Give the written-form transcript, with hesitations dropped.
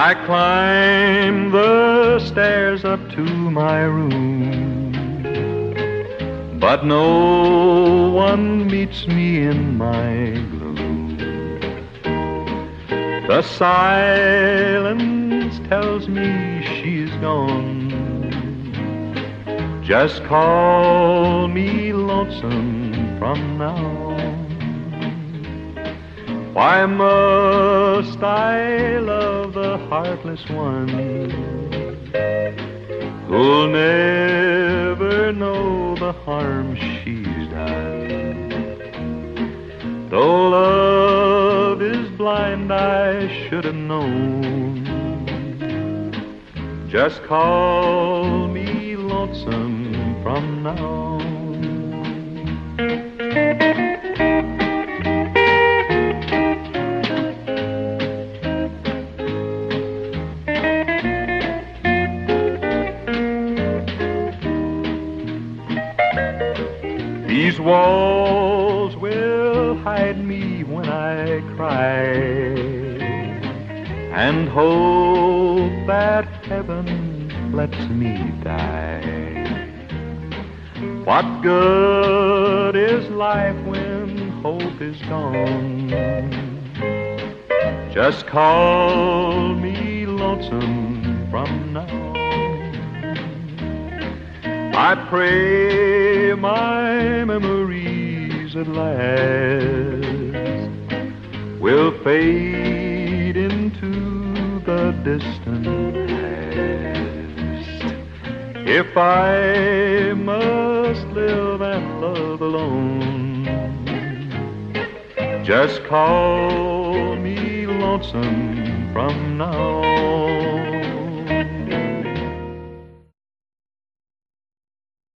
I climb the stairs up to my room, but no one meets me in my gloom. The silence tells me she's gone. Just call me lonesome from now on. Why must I love the heartless one who'll never know the harm she's done? Though love is blind, I should have known. Just call me lonesome from now on. These walls will hide me when I cry, and hope that heaven lets me die. What good is life when hope is gone? Just call me lonesome from now on. I pray my memories at last will fade into the distant past. If I must live and love alone, just call me lonesome from now on.